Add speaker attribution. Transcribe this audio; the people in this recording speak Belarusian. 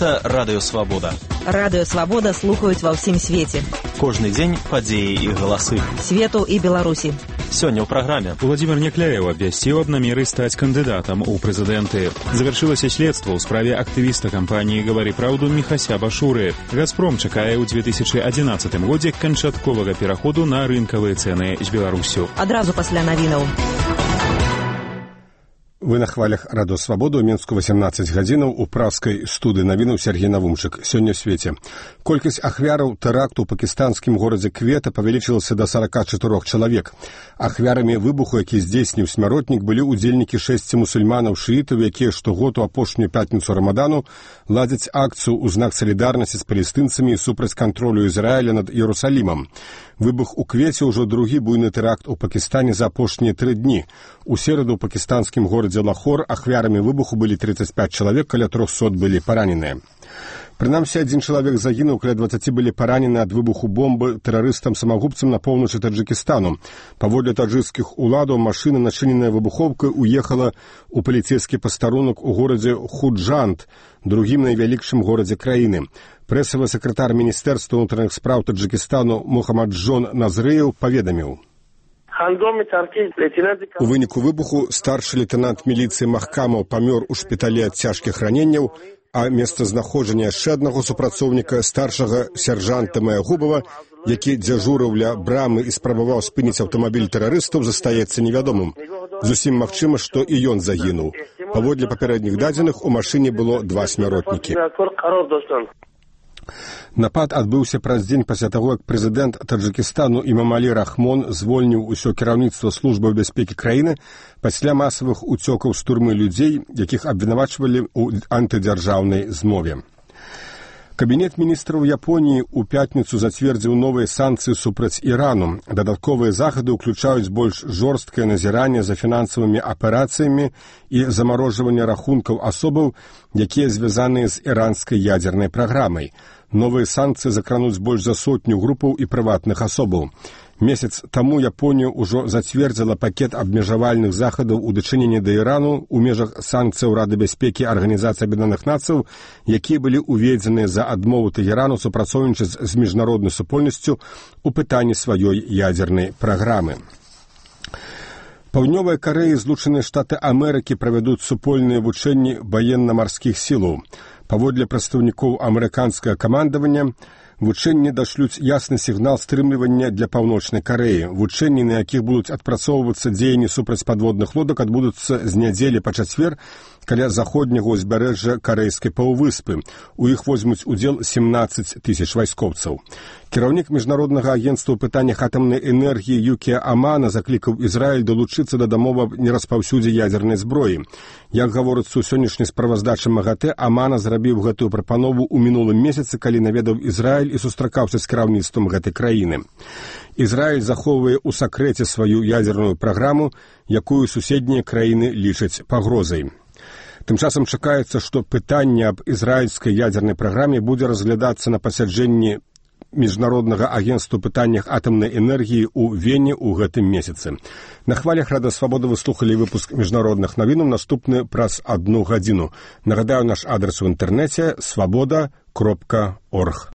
Speaker 1: Гэта Радыё Свабода.
Speaker 2: Радыё Свабода слухаюць ва ўсім свеце.
Speaker 1: Кожны дзень падзеі і галасы.
Speaker 2: Свету і Беларусі.
Speaker 1: Сёння ў праграме.
Speaker 3: Владимир Некляев абвясціў аб намеры стаць кандыдатам у прэзідэнты. Завяршылася следства ў справе актывіста кампаніі «Гавары праўду» Міхася Башуры. «Газпром» чакае ў 2011 годзе канчатковага пераходу на рынкавыя цэны з Беларусю.
Speaker 2: Адразу пасля навінаў.
Speaker 4: Вы на хвалях Радыё Свабода, у Мінску 18 гадзінаў, у пражскай студыі навінаў Сергей Навумчык. Сёння ў свеце. Колькасць ахвяраў тэракту ў пакістанскім горадзе Квета павялічылася да 44 чалавек. Ахвярамі выбуху, які здзейсніў смяротнік, былі ўдзельнікі 6 мусульманаў-шыітаў, якія штогод у апошнюю пятніцу Рамадану ладзяць акцыю ў знак салідарнасці з палестынцамі супраць кантролю Ізраіля над Іерусалімам. Выбух у Квеце ўжо другі буйны тэракт у Пакістане за апошнія 3 дні. У сераду ў пакістанскім горадзе Лахор ахвярамі выбуху былі 35 чалавек, каля 300 былі параненыя. Прынамсі, 1 чалавек загінуў, каля 20 былі паранены ад выбуху бомбы тэрарыстам-самагубцам на поўначы Таджыкістану. Паводле таджыкскіх уладаў, машына, начыненая выбухоўкай, уехала ў паліцейскі пастарунак у горадзе Худжанд, другім найвялікшым горадзе краіны. Прэсавы сакратар Міністэрства ўнутраных спраў Таджыкістану Мухаммаджон Назрыеў паведаміў. У выніку выбуху старшы лейтэнант міліцыі Махкамаў памёр у шпіталі ад цяжкіх раненняў, а месцазнаходжання яшчэ аднаго супрацоўніка, старшага сяржанта Маягубава, які дзяжурыў ля брамы і спрабаваў спыніць аўтамабіль тэрарыстаў, застаецца невядомым. Зусім магчыма, што і ён загінуў. Паводле папярэдніх дадзеных, у машыне было 2 смяротнікі. Напад адбыўся праз дзень пасля таго, як прэзідэнт Таджыкістану Имамалі Рахмон звольніў усё кіраўніцтва службы бяспекі краіны пасля масавых уцёкаў з турмы людзей, якіх абвінавачвалі ў антыдзяржаўнай змове. Кабінет міністраў Японіі ў пятніцу зацвердзіў новыя санкцыі супраць Ірану. Дадатковыя захады ўключаюць больш жорсткае назіранне за фінансавымі аперацыямі і замарожванне рахункаў асобаў, якія звязаныя з іранскай ядзернай праграмай. Новыя санкцыі закрануць больш за 100 групаў і прыватных асобаў. Месяц таму Японія ўжо зацвердзіла пакет абмежавальных захадаў у дачыненні да Ірану ў межах санкцыяў Рады бяспекі Арганізацыі Аб'яднаных Нацыяў, якія былі ўведзеныя за адмову Тэгэрану супрацоўнічаць з міжнароднай супольнасцю ў пытанні сваёй ядзернай праграмы. Паўднёвая Карэя і Злучаныя Штаты Амерыкі правядуць супольныя вучэнні ваенна-марскіх сілаў. Паводле прадстаўнікоў амерыканскага камандавання, вучэнні дашлюць ясны сігнал стрымлівання для Паўночнай Карэі. Вучэнні, на якіх будуць адпрацоўвацца дзеянні супраць падводных лодак, адбудуцца з нядзелі па чацвер каля заходняга ўзбярэжжа Карэйскай паўвыспы. У іх возьмуць удзел 17 000 вайскоўцаў. Кіраўнік міжнароднага агенцтва ў пытаннях атамнай энергіі Юкія Амана заклікаў Ізраіль далучыцца да дамовы аб нераспаўсюдзе ядзернай зброі. Як гаворыцца ў сённяшняй справаздачы МАГАТЭ, Амана зрабіў гэтую прапанову ў мінулым месяцы, калі наведаў Ізраіль і сустракаўся з кіраўніцтвам гэтай краіны. Ізраіль захоўвае ў сакрэце сваю ядзерную праграму, якую суседнія краіны лічаць пагрозай. Тым часам чакаецца, што пытанне аб ізраільскай ядзернай праграме будзе разглядацца на пасяджэнні Міжнароднага агенцтва ў пытаннях атамнай энергіі ў Вене ў гэтым месяцы. На хвалях Радыё Свабода вы слухалі выпуск міжнародных навінаў, наступны праз 1 гадзіну. Нагадаю, наш адрес у інтэрнэце свабода.орг.